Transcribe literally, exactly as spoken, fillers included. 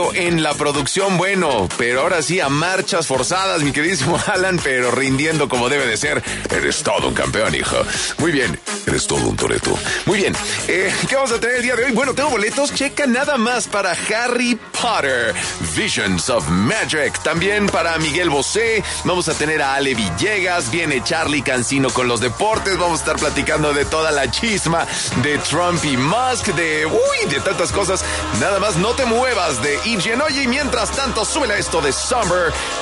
En la producción, bueno, pero ahora sí a marchas forzadas, mi queridísimo Alan, pero rindiendo como debe de ser. Eres todo un campeón, hijo. Muy bien, eres todo un Toretto. Muy bien, eh, ¿qué vamos a tener el día de hoy? Bueno, tengo boletos, checa nada más para Harry Potter, Visions of Magic. También para Miguel Bosé, vamos a tener a Ale Villegas, viene Charlie Cancino con los deportes, vamos a estar platicando de toda la chisma de Trump y Musk, de, uy, de tantas cosas. Nada más, no te muevas de Oye, y mientras tanto, súbela esto de Summer